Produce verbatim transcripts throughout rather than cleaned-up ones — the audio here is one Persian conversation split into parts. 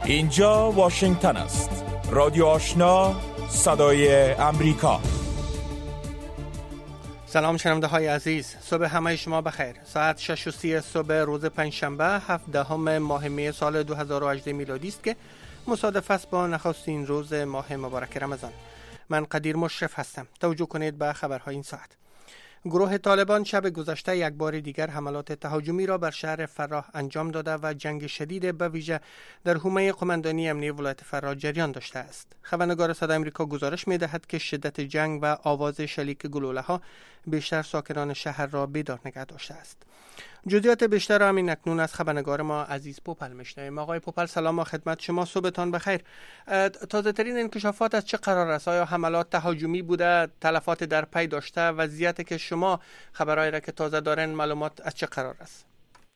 اینجا واشنگتن است. رادیو آشنا، صدای امریکا. سلام شنونده های عزیز، صبح همه شما بخیر. ساعت شش و سی صبح روز پنجشنبه هفدهم ماه می سال دو هزار و هجده میلادی است که مصادف است با نخستین روز ماه مبارک رمضان. من قدیر مشرف هستم. توجه کنید به خبرهای این ساعت. گروه طالبان شب گذشته یک بار دیگر حملات تهاجمی را بر شهر فراه انجام داده و جنگ شدید به ویژه در حومه قماندانی امنیه ولایت فراه جریان داشته است. خبرنگار صدای آمریکا گزارش می‌دهد که شدت جنگ و آواز شلیک گلوله‌ها بیشتر ساکنان شهر را بیدار نگه داشته است. جزئیات بیشتر را همین اکنون از خبرنگار ما عزیز پوپل میشنویم. آقای پوپل سلام و خدمت شما، صبحتان بخیر. تازه ترین انکشافات از چه قرار است؟ آیا حملات تهاجمی بوده، تلفات در پی داشته؟ وضعیتی که شما خبرایی را که تازه دارین معلومات از چه قرار است؟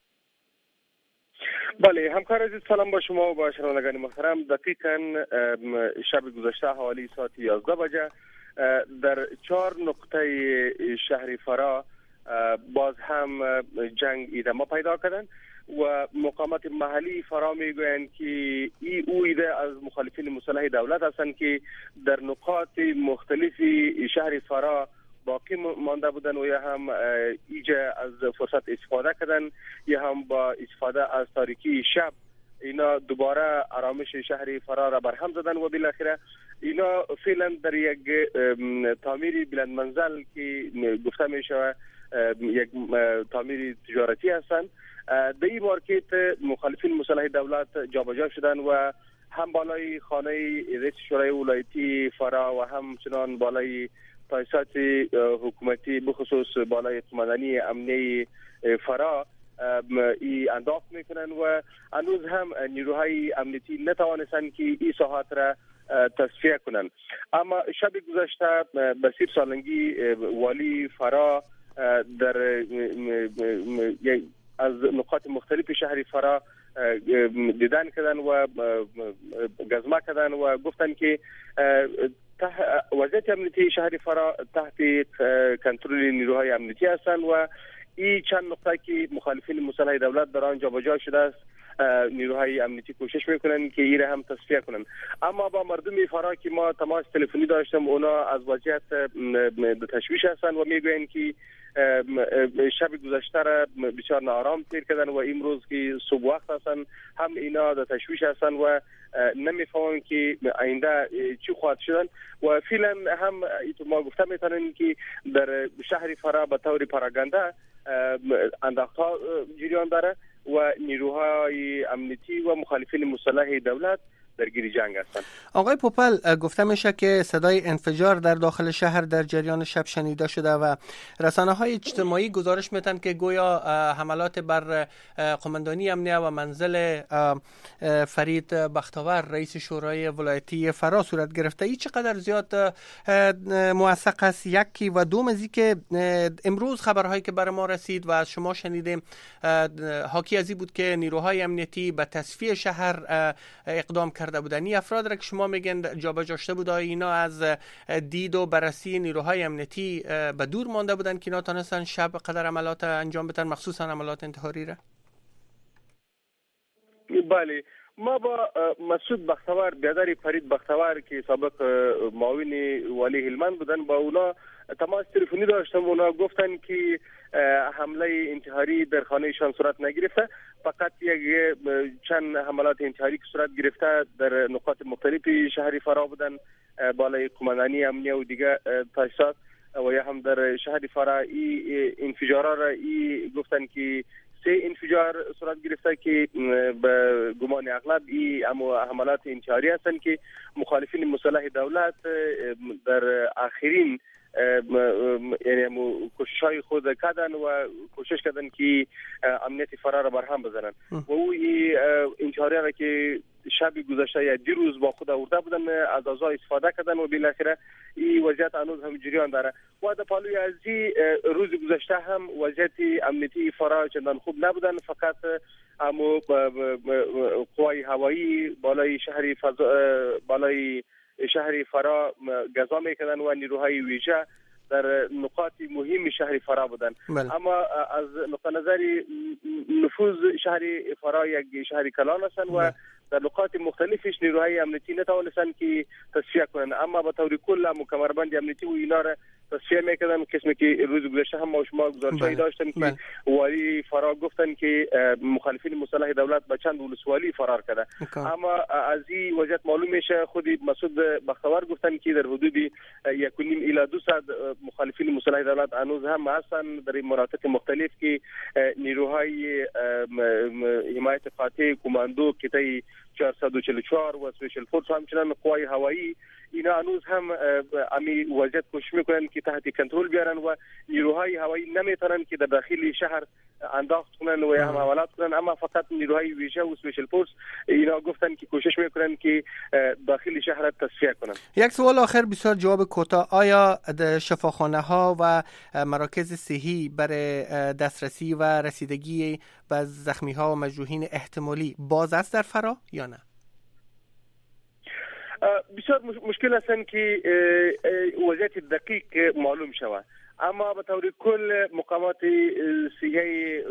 بله همکار عزیز، سلام با شما و با شنوندگان محترم. دقیقاً شب گذشته حوالی ساعت یازده بجه در چهار نقطه شهر فراه باز هم جنگ ادامه پیدا کردن و مقامات محلی فرا میگویند که ای او ایده از مخالفین مسلح دولت هستند که در نقاط مختلفی شهر فرا باقی مانده بودن و یا هم ایجا از فرصت استفاده کردن یا هم با استفاده از تاریکی شب اینا دوباره آرامش شهر فرا را برهم زدن و بالاخره اینا فعلا در یک تعمیر بلند منزل که گفته میشه یک تعمیر تجارتی هستند، در این مارکت مخالفین مسلح دولت جابجا شدن و هم بالای خانه رئیس شورای ولایتی فرا و همچنان بالای تاسیسات حکومتی بخصوص بالای قماندانی امنیه فرا ای انداخت میکنن و هنوز هم نیروهای امنیتی نتوانستند که این ساحات را تصفیه کنند. اما شب گذشته بسیر سالنگی والی فرا در از نقاط مختلف شهر فرا دیدن کردن و گزمه کردن و گفتن که وضعیت امنیتی شهر فرا تحت کنترل نیروهای امنیتی هستند و این چند نقطه که مخالفین مسلح دولت در آن جابجا شده است نیروهای امنیتی کوشش میکنن که این هم تصفیه کنن. اما با مردم فرا که ما تماس تلفنی داشتم اونا از وضعیت تشویش هستند و میگوین که شب گذشته را بسیار ناآرام تیر کردن و امروز که صبح وقت هستند هم اینا در تشویش هستند و نمیفهمن که آینده چی خواهد شدن و فعلا هم ما گفته میتونن که در شهر فرا به طور پراگنده انداختها جریان داره و نیروهای امنیتی و مخالفین مسلح دولت درگیر جنگ هستند. آقای پوپل، گفته میشه که صدای انفجار در داخل شهر در جریان شب شنیده شده و رسانه‌های اجتماعی گزارش میتن که گویا حملات بر قماندانی امنیه و منزل فرید بختاور رئیس شورای ولایتی فرا صورت گرفته. این چقدر زیاد موثق است؟ یکی و دوم از که امروز خبرهایی که بر ما رسید و از شما شنیدیم حاکی از این بود که نیروهای امنیتی به تصفیه شهر اقدام کرده بودن. این افراد را که شما میگن جابجا شده بود اینا از دید و بررسی نیروهای امنیتی به دور مانده بودن که اینا تونستن شب قدر عملات انجام بدن، مخصوصا عملات انتحاری را؟ بله، ما با مسعود بختاور برادر فرید بختاور که سابق معاون والی هلمند بودن با اونا تماس تلفنی داشتم. اونا گفتن که حمله انتحاری در خانهشان صورت نگرفته، فقط یک چند حملات انتحاری که صورت گرفته در نقاط مختلف شهر فرا بودن بالای قماندانی امنیه و دیگه تاسیسات و یا هم در شهر فرا ای انفجارا را ای گفتن که سه انفجار صورت گرفته که به گمان اغلب ای حملات انتحاری هستند که مخالفین مسلح دولت در آخرین یعنی کوشش‌های خود کردن و کوشش کردن که امنیت فرا را برهم بزنن و او انتحاری را که شب گذشته یا دیروز با خود آورده بودن از اوضاع استفاده کردن و بالاخره این وضعیت هنوز هم جریان داره و در پالوی از روز گذشته هم وضعیت امنیتی فرا چندان خوب نبودن، فقط امو قوای هوایی بالای شهر فضا بالای شهر فرا گزا میکردن و نیروهای ویژه در نقاط مهم شهر فرا بودند. اما از نقطه نظر نفوذ شهر فرا یک شهر کلان هستند و در نقاط مختلفش نیروهای امنیتی نتوانستند که تصفیه کنند، اما به طور کل کمربند امنیتی و اینا را تصفیه میکردن. قسمی که روز گذشته هم ما شما گزارشی داشتن که والی فرا گفتن که مخالفین مسلح دولت به چند ولسوالی فرار کرده، اما از این وضعیت معلوم میشه خود مسعود بختیار گفتن که در حدود یک و نیم الی دو صد مخالفین مسلح دولت هنوز هم هستن در مناطق مختلف که نیروهای حمایت قاطع کماندو کتای چهارصد و چهل و چهار و اسپیشل فورس همچنان قوای هوایی اینا هنوز هم امی وضعیت کوشش میکنن که تحت کنترل بیارن و نیروهای هوایی نمیتونن که در داخل شهر انداخت کنن و هم حملات کنن، اما فقط نیروهای ویژه و اسپیشل فورس اینا گفتن که کوشش میکنن که داخل شهر تصفیه کنن. یک سوال آخر بسیار جواب کوتاه، آیا شفاخانه ها و مراکز صحی برای دسترسی و رسیدگی به زخمی ها و مجروحین احتمالی باز است در فرا یا نه؟ بسیار مشکل هستن که وضعیت دقیق معلوم شود، اما به طور کل مقامات صحی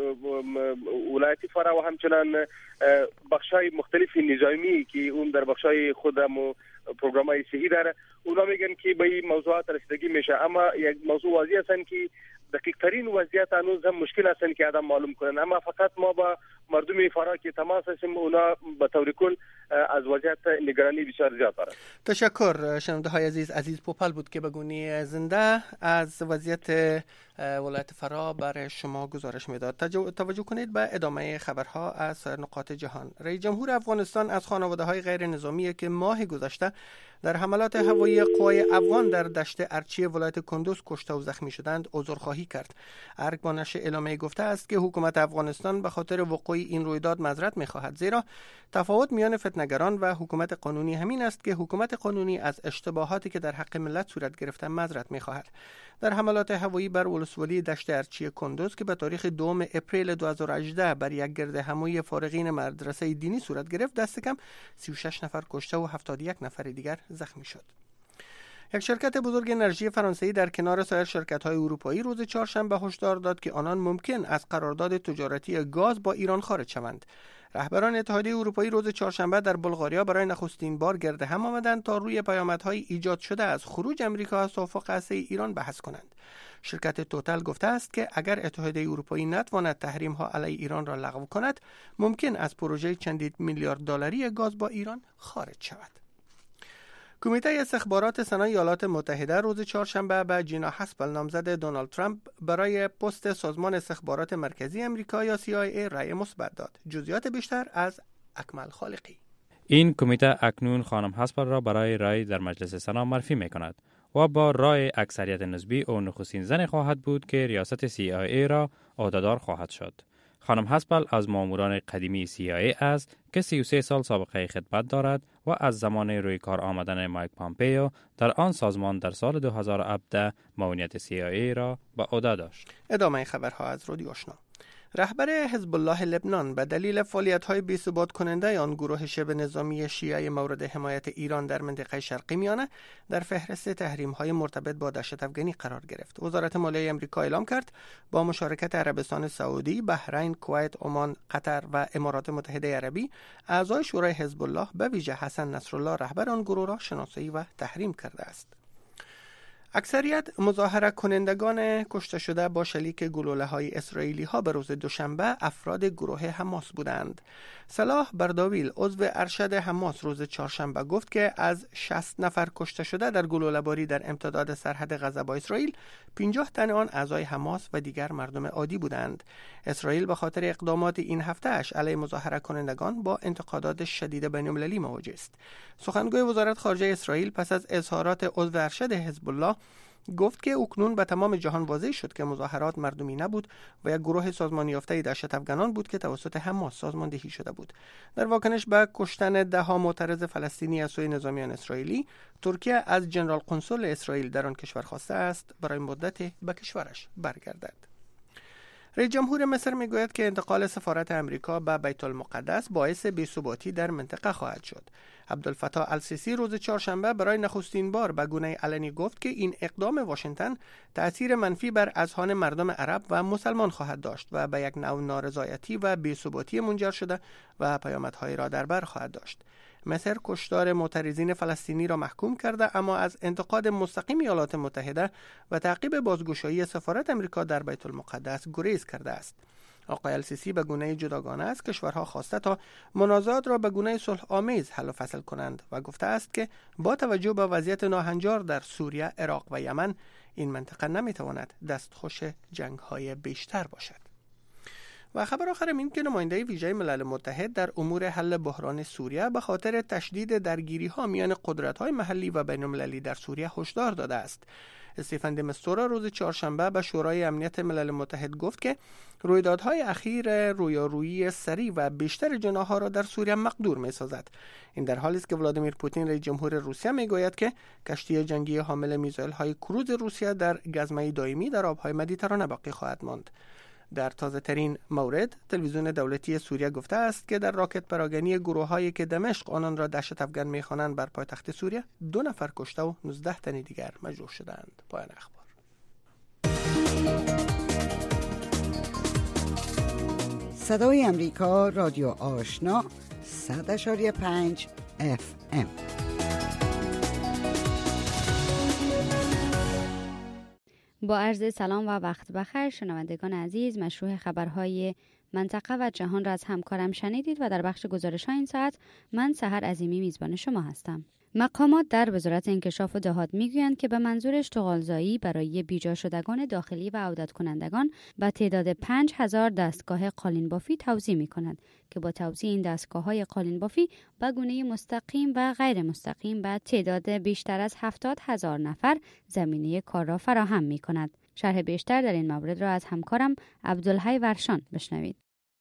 ولایت فرا و همچنان بخشای مختلف نظامی که اون در بخشای خودم و پروگرامای صحی داره اونا میگن که به این موضوعات رسیدگی میشه، اما یک موضوع واضح هستن که دقیق ترین وضعیت هنوز هم مشکل هستن که آدم معلوم کنن، اما فقط ما با مردم فرا که تماس هستیم اونا به طور کل از وضعیت نگرانی بسیار زیاد دارند. تشکر. شنونده های عزیز، عزیز پوپل بود که به گونه زنده از وضعیت ولایت فرا برای شما گزارش میداد. توجه کنید به ادامه خبرها از سایر نقاط جهان. رئیس جمهور افغانستان از خانواده های غیر نظامی که ماه گذشته در حملات هوایی قوای افغان در دشت ارچی ولایت کندوز کشته و زخمی شدند عذرخواهی کرد. ارگ با نشر اعلامیه گفته است که حکومت افغانستان به خاطر وقوع این رویداد معذرت می‌خواهد، زیرا تفاوت میان فتنه‌گران و حکومت قانونی همین است که حکومت قانونی از اشتباهاتی که در حق ملت صورت گرفته معذرت می‌خواهد. در حملات هوایی بر ولسوالی دشت ارچی کندوز که به تاریخ دوم اپریل دو هزار و هجده بر یک گرد همایی فارغین مدرسه دینی صورت گرفت، دست کم سی و شش نفر کشته و هفتاد و یک نفر دیگر زخمی شد. یک شرکت بزرگ انرژی فرانسوی در کنار سایر شرکت‌های اروپایی روز چهارشنبه هشدار داد که آنان ممکن از قرارداد تجارتی گاز با ایران خارج شوند. رهبران اتحادیه اروپایی روز چهارشنبه در بلغاریا برای نخستین بار گرد هم آمدند تا روی پیامدهای ایجاد شده از خروج امریکا از توافق هسته‌ای ایران بحث کنند. شرکت توتال گفته است که اگر اتحادیه اروپایی نتواند تحریم‌ها علیه ایران را لغو کند، ممکن از پروژه چندین میلیارد دلاری گاز با ایران خارج شود. کمیته استخبارات سنا ایالات متحده روز چهارشنبه به جینا هاسپل نامزد دونالد ترامپ برای پست سازمان استخبارات مرکزی امریکا یا سی آی ای رأی مثبت داد. جزئیات بیشتر از اکمل خالقی. این کمیته اکنون خانم هاسپل را برای رأی در مجلس سنا معرفی می‌کند و با رأی اکثریت نسبی او نخستین زن خواهد بود که ریاست سی آی ای را عهدهدار خواهد شد. خانم هاسپل از ماموران قدیمی سی آی ای است که سی و سه سال سابقه خدمت دارد و از زمان روی کار آمدن مایک پامپیو در آن سازمان در سال دو هزار و هفده معاونیت سی آی ای را به عهده داشت. ادامه خبرها از رادیو آشنا. رهبر حزب الله لبنان به دلیل فعالیت‌های بی‌ثبات کننده آن گروه شبه نظامی شیعه مورد حمایت ایران در منطقه شرقی میانه در فهرست تحریم‌های مرتبط با دهشت افغانی قرار گرفت. وزارت مالیه آمریکا اعلام کرد با مشارکت عربستان سعودی، بحرین، کویت، عمان، قطر و امارات متحده عربی، اعضای شورای حزب الله به ویژه حسن نصرالله رهبر آن گروه را شناسایی و تحریم کرده است. اکثریت مظاهره کنندگان کشته شده با شلیک گلوله‌های اسرائیلی ها به روز دوشنبه افراد گروه حماس بودند. صلاح برداویل عضو ارشد حماس روز چهارشنبه گفت که از شصت نفر کشته شده در گلوله‌باری در امتداد سرحد غزه با اسرائیل، پنجاه تن آن اعضای حماس و دیگر مردم عادی بودند. اسرائیل به خاطر اقدامات این هفته اش علیه مظاهره کنندگان با انتقادات شدید بین‌المللی مواجه است. سخنگوی وزارت خارجه اسرائیل پس از اظهارات عضو ارشد حزب الله گفت که اکنون به تمام جهان واضح شد که مظاهرات مردمی نبود و یک گروه سازمان یافته دهشت افغانان بود که توسط حماس سازماندهی شده بود. در واکنش به کشتن ده ها معترض فلسطینی از سوی نظامیان اسرائیلی، ترکیه از جنرال قنسل اسرائیل در آن کشور خواسته است برای مدت به کشورش برگردد. رئیس جمهور مصر میگوید که انتقال سفارت امریکا به بیت المقدس باعث بی‌ثباتی در منطقه خواهد شد. عبدالفتاح السیسی روز چهارشنبه برای نخستین بار به گونه علنی گفت که این اقدام واشنگتن تأثیر منفی بر اذهان مردم عرب و مسلمان خواهد داشت و به یک نوع نارضایتی و بی‌ثباتی منجر شده و پیامدهای را در بر خواهد داشت. مصر کشتار معترضین فلسطینی را محکوم کرده، اما از انتقاد مستقیم ایالات متحده و تعقیب بازگشایی سفارت امریکا در بیت المقدس گریز کرده است. آقای السیسی به گونه جداگانه از کشورها خواسته تا منازعات را به گونه صلح آمیز حل و فصل کنند و گفته است که با توجه به وضعیت ناهنجار در سوریه، عراق و یمن، این منطقه نمیتواند دستخوش جنگ‌های بیشتر باشد. و خبر آخر این که نماینده ویژه ملل متحد در امور حل بحران سوریه به خاطر تشدید درگیری‌ها میان قدرت‌های محلی و بین‌المللی در سوریه هشدار داده است. استیفن د مستورا روز چهارشنبه به شورای امنیت ملل متحد گفت که رویدادهای اخیر رویارویی سریع و بیشتر جناح‌ها را در سوریه مقدور می‌سازد. این در حالی است که ولادیمیر پوتین رئیس جمهور روسیه میگوید که کشتی جنگی حامل میزایل‌های کروز روسیه در گزمه دائمی در آب‌های مدیترانه باقی خواهد ماند. در تازه ترین مورد، تلویزیون دولتی سوریه گفته است که در راکت پراگنی گروه‌هایی که دمشق آنان را دهشت افکن می‌خوانند بر پایتخت سوریه دو نفر کشته و نوزده تن دیگر مجروح شدند. پایان اخبار. صدای امریکا، رادیو آشنا، صد و پنج اف ام. با عرض سلام و وقت بخیر شنوندگان عزیز، مشروع خبرهای منطقه و جهان را از همکارم شنیدید و در بخش گزارش‌های این ساعت من سحر عظیمی میزبان شما هستم. مقامات در وزارت انکشاف و دهات میگویند که به منظور اشتغالزایی برای بیجا شدگان داخلی و عودت کنندگان به تعداد پنج هزار دستگاه قالین بافی توزیع می‌کند که با توزیع این دستگاه‌های قالین بافی به گونه مستقیم و غیر مستقیم به تعداد بیشتر از هفتاد هزار نفر زمینه کار را فراهم می‌کند. شرح بیشتر در این مورد را از همکارم عبدالحی ورشان بشنوید.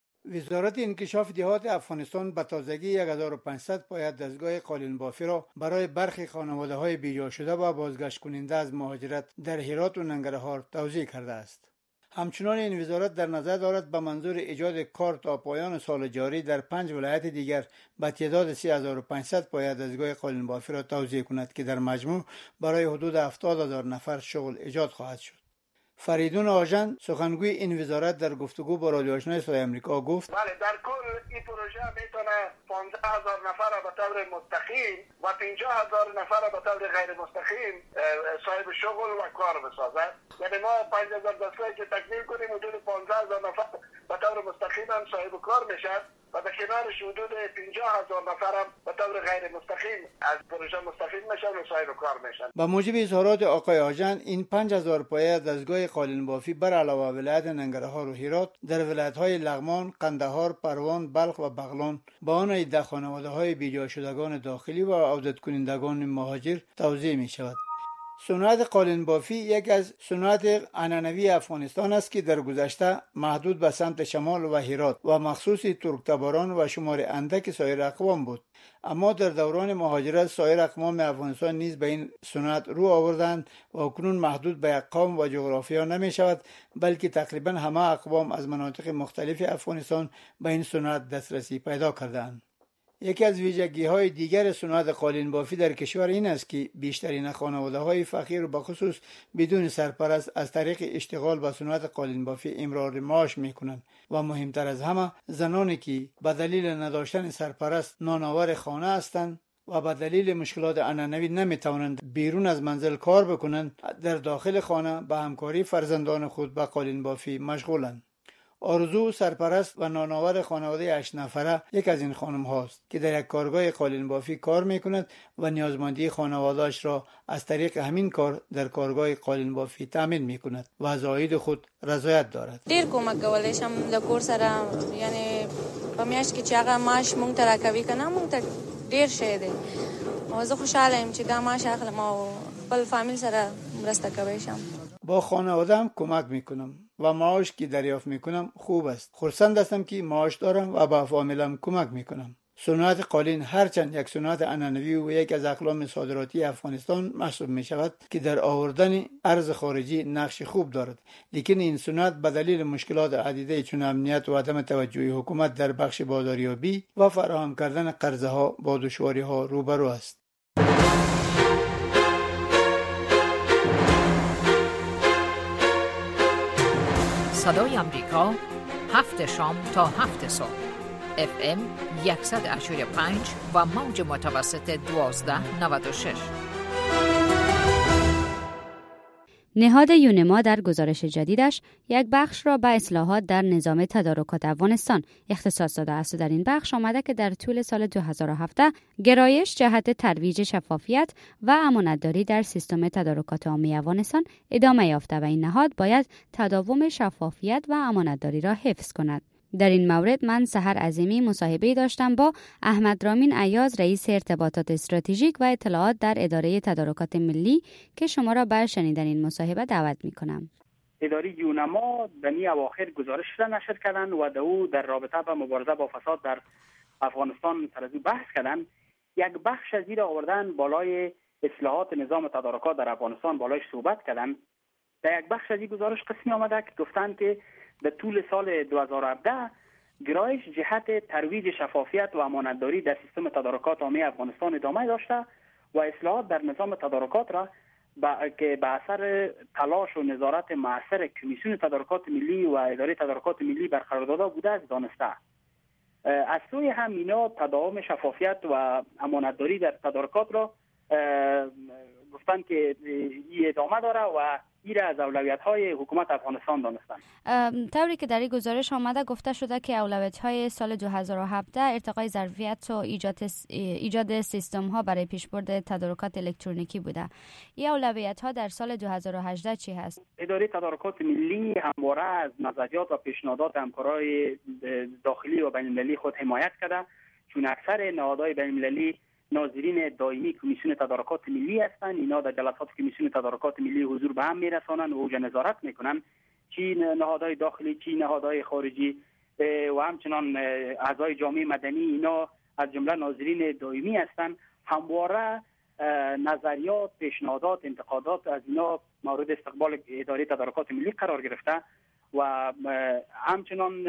وزارت انکشاف دهات افغانستان به تازگی هزار و پانصد پایه دستگاه قالین بافی را برای برخی خانواده‌های بیجا شده و بازگشت کننده از مهاجرت در هرات و ننگرهار توزیع کرده است. همچنان این وزارت در نظر دارد به منظور ایجاد کار تا پایان سال جاری در پنج ولایت دیگر به تعداد سه هزار و پانصد پایه دستگاه قالین بافی را توزیع کند که در مجموع برای حدود هفتاد هزار نفر شغل ایجاد خواهد شد. فریدون آژن سخنگوی این وزارت در گفتگو با رادیو آشنا صدای آمریکا گفت: بله، در کل این پروژه میتونه پانزده هزار نفر را به طور مستقیم و پنجاه هزار نفر را به طور غیر مستقیم صاحب شغل و کار بسازد. یعنی ما پنج هزار دستگاهی که تکمیل کنیم حدود پانزده هزار نفر به طور مستقیم هم صاحب کار میشن و به کنارش حدود پنجاه هزار نفر هم به طور غیر مستقیم از پروژه مستفید میشن و صاحب کار میشن. با موجب اظهارات آقای آژن، این پنج هزار پایه دستگاه قالین بافی بر علاوه ولایت ننگرهار و هرات در ولایت‌های لغمان، قندهار، پروان، بلخ و بغلان با آن عده خانواده‌های بیجا شدگان داخلی و عودت کنندگان مهاجر توزیع می‌شود. صنعت قالین بافی یک از صنعت عنعنوی افغانستان است که در گذشته محدود به سمت شمال و هرات و مخصوص ترکتباران و شمار اندک سایر اقوام بود، اما در دوران مهاجرت سایر اقوام افغانستان نیز به این صنعت رو آوردند و اکنون محدود به یک قوم و جغرافیا نمی شود، بلکه تقریبا همه اقوام از مناطق مختلف افغانستان به این صنعت دسترسی پیدا کردند. یکی از ویژگی‌های دیگر صنعت قالین بافی در کشور این است که بیشترین خانواده‌های فقیر و بخصوص بدون سرپرست از طریق اشتغال به صنعت قالین بافی امرار معاش می‌کنند و مهمتر از همه زنانی که به دلیل نداشتن سرپرست نانآور خانه هستند و به دلیل مشکلات عنعنوی نمی‌توانند بیرون از منزل کار بکنند، در داخل خانه به همکاری فرزندان خود به قالین بافی مشغولند. آرزو سرپرست و نانآور خانواده هشت نفره یک از این خانم هاست که در یک کارگاه قالین بافی کار میکند و نیازمندی خانواده‌اش را از طریق همین کار در کارگاه قالین بافی تامین میکند و از عاید خود رضایت دارد. ډیر کومک کولی شم د کور سره، یعنی په میاشت کې چې هغه معاش مونږ ته راکوي که نه مونږ ته ډیر شی دی او زه خوشحاله یم چې دا معاش اخلم او خپل فامیل سره مرسته کولی شم. با خانواده‌ام کمک میکنم و معاش که دریافت میکنم خوب است. خرسند هستم که معاش دارم و با فامیلم کمک میکنم. صنعت قالین هرچند یک صنعت عنعنوی و یک از اقلام صادراتی افغانستان محسوب می شود که در آوردن ارز خارجی نقش خوب دارد، لیکن این صنعت به دلیل مشکلات عدیده چون امنیت و عدم توجه حکومت در بخش بازاریابی و فراهم کردن قرضه ها با دشواری ها روبرو است. صدای امریکا، هفت شام تا هفت صبح، اف ام صد و پنج و موج متوسط دوازده نود و شش. نهاد یونما در گزارش جدیدش یک بخش را به اصلاحات در نظام تدارکات افغانستان اختصاص داده است و در این بخش آمده که در طول سال دو هزار و هفده گرایش جهت ترویج شفافیت و امانتداری در سیستم تدارکات عامی افغانستان ادامه یافته و این نهاد باید تداوم شفافیت و امانتداری را حفظ کند. در این مورد من سحر عظیمی مصاحبه داشتم با احمد رامین ایاز، رئیس ارتباطات استراتژیک و اطلاعات در اداره تدارکات ملی که شما را بر شنیدن این مصاحبه دعوت می‌کنم. اداره یونما در می اواخر گزارش را نشر کردند و در او در رابطه با مبارزه با فساد در افغانستان سر از او بحث کردند. یک بخش از این آوردن بالای اصلاحات نظام تدارکات در افغانستان بالایش صحبت کردند. در یک بخش از این گزارش قسمی آمده که گفتند که در طول سال دو هزار و هفده گرایش جهت ترویج شفافیت و امانتداری در سیستم تدارکات عامی افغانستان ادامه داشته و اصلاحات در نظام تدارکات را با که به اثر تلاش و نظارت مؤثر کمیسیون تدارکات ملی و اداره تدارکات ملی برقرار داده بوده است دانسته. از سوی هم اینا تداوم شفافیت و امانتداری در تدارکات را گفتند که این ادامه داره و این از اولویت‌های حکومت افغانستان دانستند. طوری که در این گزارش آمده گفته شده که اولویت‌های سال دو هزار و هفده ارتقای ظرفیت و ایجاد ایجاد سیستم‌ها برای پیشبرد تدارکات الکترونیکی بوده. این اولویت‌ها در سال دو هزار و هجده چی هست؟ اداره تدارکات ملی همواره از نظریات و پیشنهادات همکارای داخلی و بین‌المللی خود حمایت کرده، چون اکثر نهادهای بین‌المللی ناظرین دائمی کمیسیون تدارکات ملی هستند. اینا در جلسات کمیسیون تدارکات ملی حضور به هم میرسانند و اوجا نظارت میکنند، چی نهادهای داخلی چی نهادهای خارجی و همچنان اعضای جامعه مدنی. اینا از جمله ناظرین دائمی هستند. همواره نظریات، پیشنهادات، انتقادات از اینا مورد استقبال اداره تدارکات ملی قرار گرفته و همچنان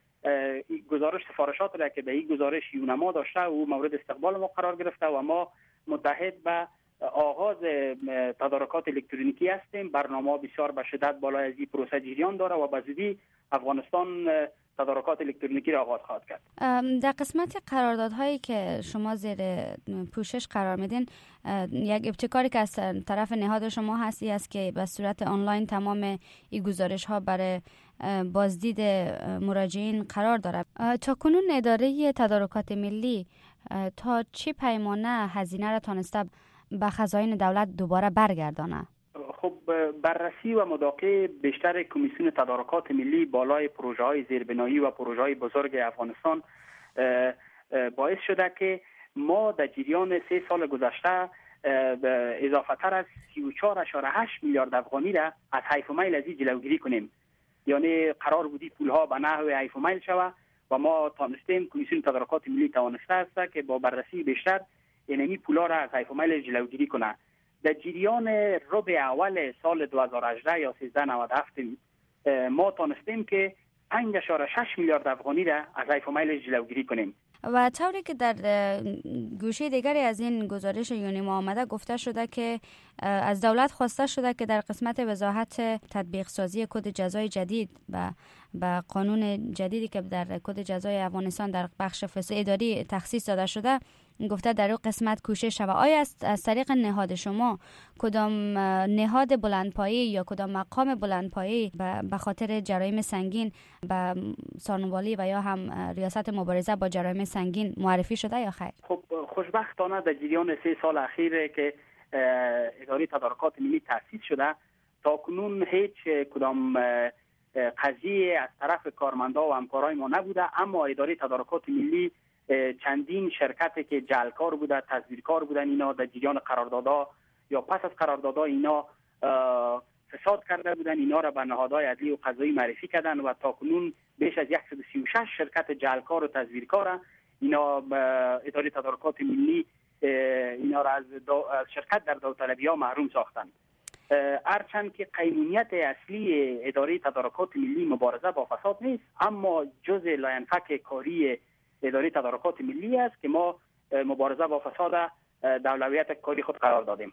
گزارش سفارشات را که به این گزارش یونما داشته و مورد استقبال ما قرار گرفته و ما متحد به آغاز تدارکات الکترونیکی هستیم. برنامه بسیار به شدت بالای از این پروسه جریان داره و به زودی افغانستان تدارکات الکترونیکی را آغاز خواهد کرد. در قسمت قراردادهایی که شما زیر پوشش قرار میدین، یک ابتکاری که از طرف نهاد شما هستی است که به صورت آنلاین تمام این گزارش ها برای بازدید مراجعین قرار دارد. تا کنون اداره تدارکات ملی تا چه پیمانه هزینه را تانسته به خزاین دولت دوباره برگردانه؟ خب بررسی و مداقه بیشتر کمیسیون تدارکات ملی بالای پروژه های زیربنایی و پروژه های بزرگ افغانستان باعث شده که ما در جریان سه سال گذشته اضافه تر از سی و چهار اشاره هشت میلیارد افغانی را از حیف و میل از این جلوگیری کنیم. یعنی قرار بودی پولها به نحو حیف و میل شود و ما تانستیم، کمیسیون تدارکات ملی توانسته است که با بررسی بیشتر اینمی پولها را از حیف و میل جلوگیری کنه. در جریان ربع اول سال دو هزار و هجده یا سیزده نود و هفت ما تانستیم که پنج اشاره شش میلیارد افغانی را از حیف و میل جلوگیری کنیم. و طوری که در گوشه دیگری از این گزارش یونما آمده گفته شده که از دولت خواسته شده که در قسمت وضاحت تطبیق سازی کد جزای جدید و با قانون جدیدی که در کد جزای افغانستان در بخش فساد اداری تخصیص داده شده، گفته در اون قسمت کوشش شود. آیا از, از طریق نهاد شما کدام نهاد بلندپایه یا کدام مقام بلندپایه به خاطر جرایم سنگین به سانوالی و یا هم ریاست مبارزه با جرایم سنگین معرفی شده یا خیر؟ خب خوشبختانه در جریان سه سال اخیر که اداره تدارکات ملی تأسیس شده تا کنون هیچ کدام قضیه از طرف کارمندا و همکارای ما نبوده، اما اداره تدارکات ملی چندین شرکتی که جعلکار بوده، تزویرکار بودن، اینا در جریان قراردادها یا پس از قراردادها اینا فساد کرده بودن، اینا را به نهادهای عدلی و قضایی معرفی کردن و تا کنون بیش از صد و سی و شش شرکت جعلکار و تزویرکار اینا اداره تدارکات ملی اینا را از, از شرکت در داوطلبی ها محروم ساختند. هرچند که قانونیت اصلی اداره تدارکات ملی مبارزه با فساد نیست، اما جز لاینفک کاری اداره تدارکات ملی است که ما مبارزه با فساد در اولویت کاری خود قرار دادیم.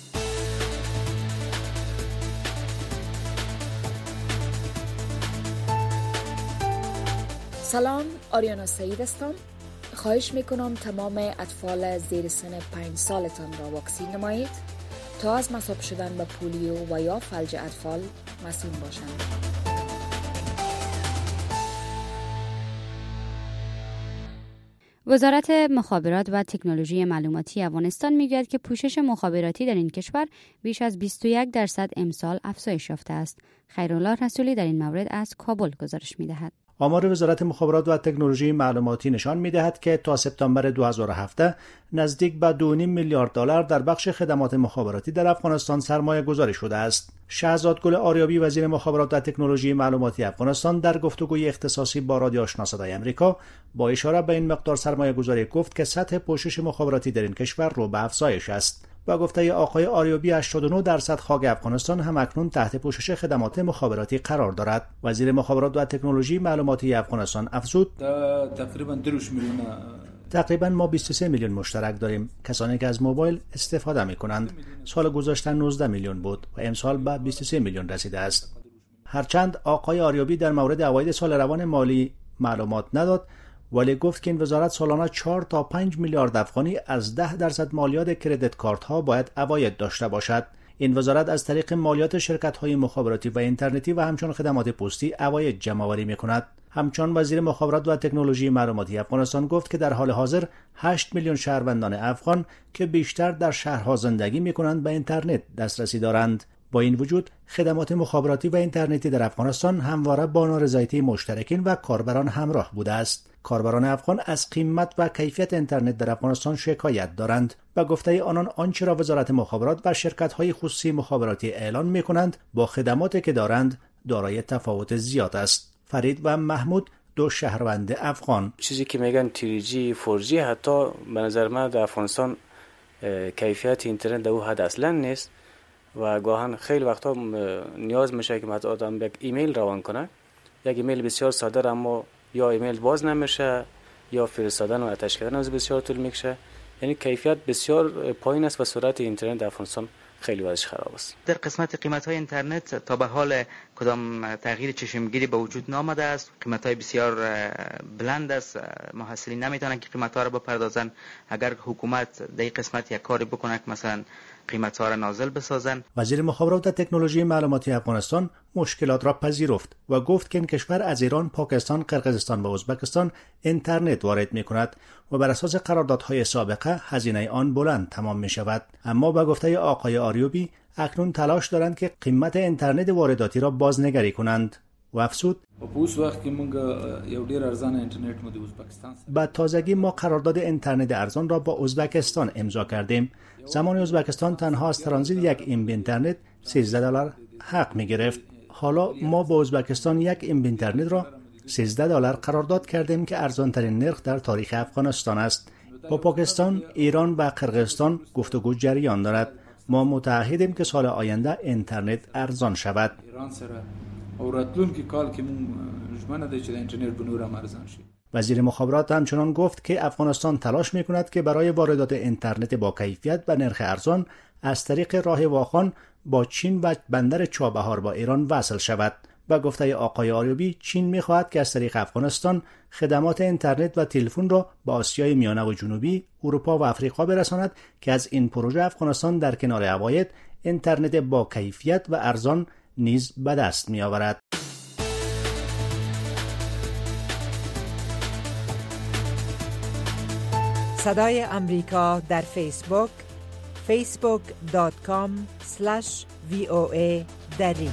سلام، آریانا سعید هستم. خواهش میکنم تمام اطفال زیر سن پنج سالتان را واکسین نمایید تا از مصاب شدن به پولیو و یا فلج اطفال مسئول باشند. وزارت مخابرات و تکنولوژی معلوماتی افغانستان میگوید که پوشش مخابراتی در این کشور بیش از بیست و یک درصد امسال افزایش یافته است. خیرالله رسولی در این مورد از کابل گزارش میدهد. آمار وزارت مخابرات و تکنولوژی معلوماتی نشان می‌دهد که تا سپتامبر دو هزار و هفده نزدیک به دو و نیم میلیارد دلار در بخش خدمات مخابراتی در افغانستان سرمایه گذاری شده است. شهزاد گل آریابی وزیر مخابرات و تکنولوژی معلوماتی افغانستان در گفتگوی اختصاصی با رادیو آشنا صدای آمریکا با اشاره به این مقدار سرمایه گذاری گفت که سطح پوشش مخابراتی در این کشور رو به افزایش است. با گفته آقای آریابی هشتاد و نه درصد خاک افغانستان هم اکنون تحت پوشش خدمات مخابراتی قرار دارد. وزیر مخابرات و تکنولوژی معلوماتی افغانستان افزود تقریبا دویست میلیون تقریبا ما بیست و سه میلیون مشترک داریم، کسانی که از موبایل استفاده می کنند. سال گذشته نوزده میلیون بود و امسال به بیست و سه میلیون رسیده است. هرچند آقای آریابی در مورد عواید سال روان مالی معلومات نداد، ولی گفت که این وزارت سالانه چهار تا پنج میلیارد افغانی از ده درصد مالیات کردیت کارت ها باید عواید داشته باشد. این وزارت از طریق مالیات شرکت های مخابراتی و اینترنتی و همچنین خدمات پستی عواید جمع آوری می‌کند. همچنین وزیر مخابرات و تکنولوژی معلوماتی افغانستان گفت که در حال حاضر هشت میلیون شهروندان افغان که بیشتر در شهرها زندگی می‌کنند به اینترنت دسترسی دارند. با این وجود خدمات مخابراتی و اینترنتی در افغانستان همواره با نارضایتی مشترکین و کاربران همراه بوده است. کاربران افغان از قیمت و کیفیت اینترنت در افغانستان شکایت دارند. به گفته آنان آنچه را وزارت مخابرات و شرکت‌های خصوصی مخابراتی اعلان می‌کنند با خدماتی که دارند دارای تفاوت زیاد است. فرید و محمود دو شهروند افغان چیزی که میگن تری جی فور جی حتی به نظر من در افغانستان کیفیت اینترنت در او حد اصلا نیست و گاهن خیلی وقتا نیاز میشه که مثلا آدم یک ایمیل روان کنه، یک ایمیل بسیار ساده اما یا ایمیل باز نمیشه یا فرستادن و آتش کردن از بسیار طول میکشه. یعنی کیفیت بسیار پایین است و سرعت اینترنت در افغانستان خیلی وضعش خراب است. در قسمت قیمت‌های اینترنت تا به حال کدام تغییر چشمگیری به وجود نآمده است. قیمت‌های بسیار بلند است. محصلین نمیتونن که قیمت‌ها را بپردازن. اگر حکومت در این قسمت یک کاری بکنه که مثلا قیمت‌ها را نازل بسازن. وزیر مخابرات و تکنولوژی معلوماتی افغانستان مشکلات را پذیرفت و گفت که این کشور از ایران، پاکستان، قرقیزستان و ازبکستان اینترنت وارد می‌کند و بر اساس قراردادهای سابقه هزینه آن بلند تمام می‌شود. اما با گفته آقای آریوبی اکنون تلاش دارند که قیمت اینترنت وارداتی را بازنگری کنند و افزود اوس وخت کې مونږ یو ډیر ارزانه اینترنت مو د ازبکستان با تازگی ما قرارداد اینترنت ارزان را با ازبکستان امضا کردیم. زمان ازبکستان تنها از ترانزیت یک ام بی اینترنت سیزده دلار حق می گرفت. حالا ما با ازبکستان یک ام بی اینترنت را سیزده دلار قرارداد کردیم که ارزان ترین نرخ در تاریخ افغانستان است. با پاکستان، ایران و قرقیزستان گفتگو جریان دارد. ما متعهدیم که سال آینده اینترنت ارزان شود. وزیر مخابرات همچنان گفت که افغانستان تلاش می‌کند که برای واردات اینترنت با کیفیت و نرخ ارزان از طریق راه واخان با چین و بندر چابهار با ایران وصل شود. با گفته آقای آریوبی چین می‌خواهد که از طریق افغانستان خدمات اینترنت و تلفن را به آسیای میانه و جنوبی، اروپا و آفریقا برساند که از این پروژه افغانستان در کنار عواید اینترنت با کیفیت و ارزان نیز به دست می‌آورد. صدای امریکا در فیسبوک فیسبوک دات کام اسلش وی او ای دری.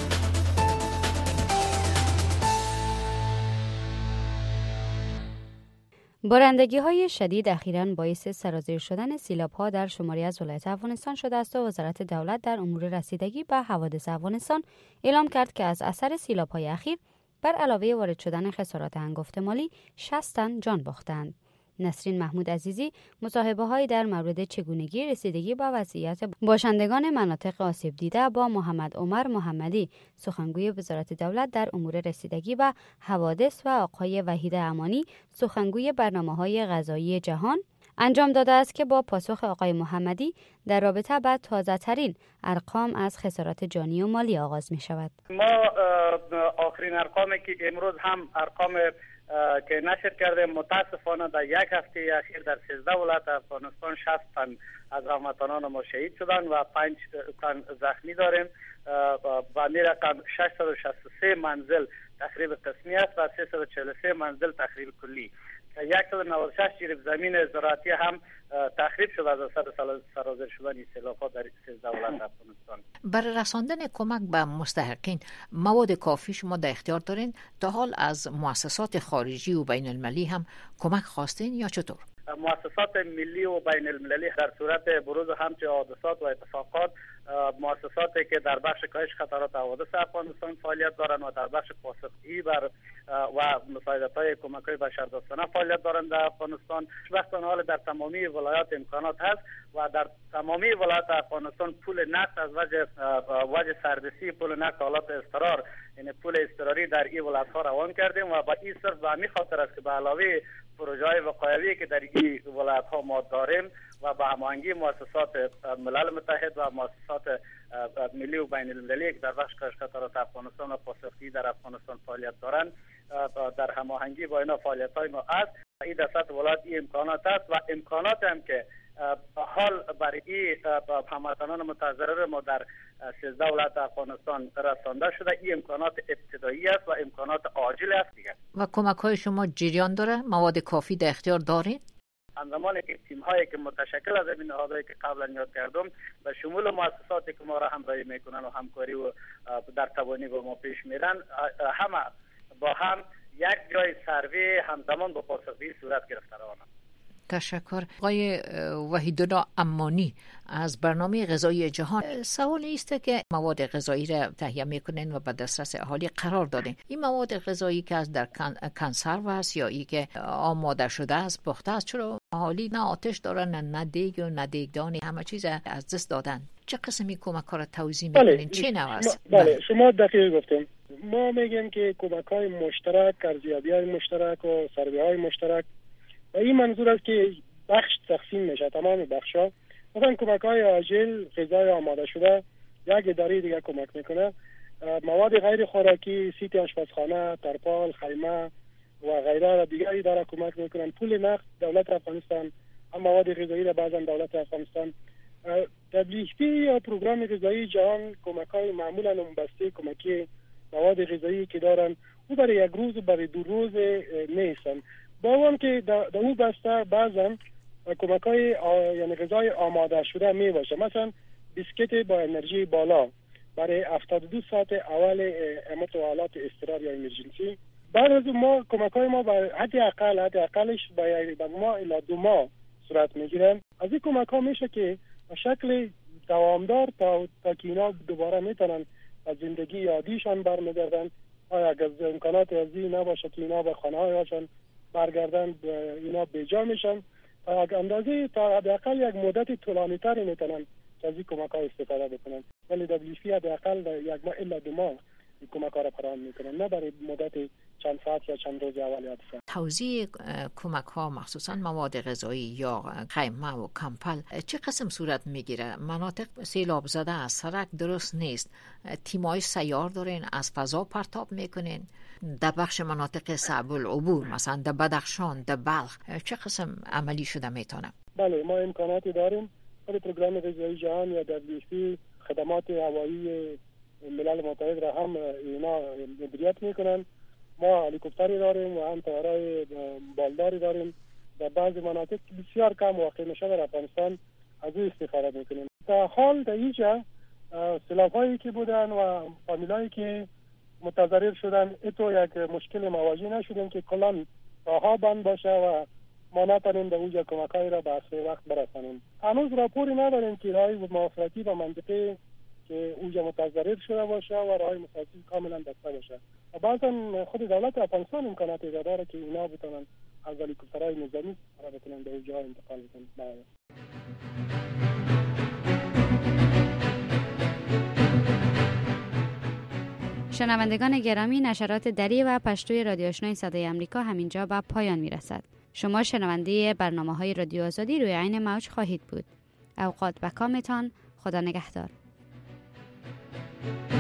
بارندگی های شدید اخیراً باعث سرازیر شدن سیلاب‌ها در شماری از ولایات افغانستان شده است و وزارت دولت در امور رسیدگی به حوادث افغانستان اعلام کرد که از اثر سیلاب‌های اخیر بر علاوه وارد شدن خسارات هنگفت مالی شصت تن جان باختند. نسرین محمود عزیزی مصاحبه‌هایی در مورد چگونگی رسیدگی با وضعیت باشندگان مناطق آسیب دیده با محمد عمر محمدی، سخنگوی وزارت دولت در امور رسیدگی به حوادث و آقای وحید امانی، سخنگوی برنامه‌های غذایی جهان انجام داده است که با پاسخ آقای محمدی در رابطه با تازه ترین ارقام از خسارات جانی و مالی آغاز می شود. ما آخرین ارقامی که امروز هم ارقام که نشر کرده متاسفانه در یک هفته اخیر در سیزده ولایت افغانستان شصت تن از هموطنان ما شهید شدن و پنج تن زخمی داریم و می رقم ششصد و شصت و سه منزل تخریب قسمی است و سیصد و چهل و سه منزل تخریب کلی. صد و نود و شش جریب زمین زراعتی هم تخریب شده از اثر سرازیر شدن سیلاب‌ها در سیزده ولایت افغانستان. برای رساندن کمک به مستحقین مواد کافی شما در اختیار دارین؟ تا حال از مؤسسات خارجی و بین المللی هم کمک خواستین یا چطور؟ مؤسسات ملی و بین المللی در صورت بروز همچه حادثات و اتفاقات، مؤسساتی که در بخش کاهش خطرات حوادث افغانستان فعالیت دارند و در بخش پاسخگویی بر و مساعدت‌های کمک‌های بشردوستانه فعالیت دارند در افغانستان، وقتاً حال در تمامی ولایات امکانات هست و در تمامی ولایات افغانستان پول نقد از وجه وجه سرویسی پول نقد حالات اضطرار، یعنی پول اضطراری در این ولایت‌ها روان کردیم و با این صرف به همین خاطر است که به علاوه پروژه‌های وقایوی که در این ولایت‌ها ما داریم و با هماهنگی مؤسسات ملل متحد و مؤسسات ملی و بین المللی که در بخش کاهش خطرات افغانستان و پاسخگویی در افغانستان فعالیت دارند، در هماهنگی با اینا فعالیت‌های ما است. این در سطح ولایت این امکانات است و امکانات هم که حال برای این هموطنان متضرر ما در سیزده ولایت افغانستان رسانده شده، این امکانات ابتدایی است و امکانات عاجل است دیگه. و کمک‌های شما جریان داره؟ مواد کافی در اختیار دارین؟ زمانی که تیم‌هایی که متشکل از این نهادهایی که قبلا یاد کردم به شمول مؤسساتی که ما را همراهی میکنن و همکاری و در توانی با ما پیش میرن، همه با هم یک جای سروی همزمان با پاسخگویی صورت گرفته روانند. تشکر. آقای وحیدالله امانی از برنامه غذایی جهان، سوال است که مواد غذایی را تهیه میکنین و به دسترس اهالی قرار دادین. این مواد غذایی که از در کنسرو است یا ای که آماده شده است، پخته است، چرا اهالی نه آتش دارن نه دیگ و نه دیگدانی، همه چیز از دست دادن؟ چه قسمی کمک ها را توزیع میکنین؟ چه نوع است؟ بله, بله. شما دقیق گفتین. ما میگیم که کمک های مشترک، ارزیابی های مشترک و سروی های مشترک و این منظور است که بخش تقسیم میشه، تمام بخش ها. مثلا کمک های عاجل، غذای آماده شده یک اداره دیگه کمک میکنه، مواد غیر خوراکی، سیت آشپزخانه، ترپال، خیمه و غیره دیگه اداره کمک میکنن. پول نقد دولت افغانستان، هم مواد غذایی را بعضا دولت افغانستان. دبلیو اف پی یا پروگرام غذایی جهان کمک های معمولا منبسط کمکی مواد غذایی که دارن او برای یک روز و برای دو روز نیستن، با هم که در اون بسته بعضا کمک های یعنی غذای آماده شده می باشه. مثلا بیسکیت با انرژی بالا برای هفتاد و دو ساعت اول امت و حالات اضطرار یا امرجنسی. بعد از ما کمک های ما با حد اقل حد اقلش با ما الی دو ماه صورت میگیرن. از این کمک ها میشه که شکل دوامدار تا تا که اینا دوباره میتونن از زندگی عادیشان برمیگردن. آیا اگر امکانات ازی نباشه که اینا به خانه هایشان برگردن، اینا بیجا میشن، تا اندازه تا حداقل یک مدت طولانی تری میتونن از این کمک ها استفاده بکنن. ولی دبلیو فی حداقل یک ماه الا دو ماه این کمک ها را فراهم میکنن، نه برای مدت چند ساعت یا چند روز اول حادثه. توزیع کمک ها مخصوصا مواد غذایی یا خیمه و کمپل چه قسم صورت میگیره؟ مناطق سیلاب زده است، سرک درست نیست، تیمای سیار دارین، از فضا پرتاب میکنین؟ در بخش مناطق صعب العبور مثلا در بدخشان، در بلخ چه قسم عملی شده میتونه؟ بله، ما امکاناتی داریم. خود پروگرام غذایی جهان یا دبلیو اف پی خدمات هوایی ملل متحد را هم اینا مدیریت میکنن. ما هلیکوپتری داریم و هم طیاره‌های بالداری داریم. در بعضی مناطق بسیار کم واقع میشه در افغانستان از او استفاده میکنیم. تا حال در اینجا سیلاب‌هایی که بودن و فامیلایی که متضرر شدن اتو یک مشکل مواجه نشدیم که کلان راهها بند باشه و ما نتونیم در اونجا کمکایی را به اسرع وقت برسانیم. هنوز راپوری نداریم که راهی موافقتی و منطقه که اونجا متضرر شده باشه و راهی مساعدتی کاملا بسته باشه. و بعضا خود دولت افغانستان امکاناتی داره که اینا بتونن از هلیکوپترهای نظامی را بتونن به اونجا انتقال کنن. شنوندگان گرامی، نشرات دری و پشتوی رادیو آشنای صدای امریکا همینجا به پایان میرسد. شما شنونده برنامه‌های رادیو آزادی روی عین موج خواهید بود. اوقات بکامتان. خدا نگهدار.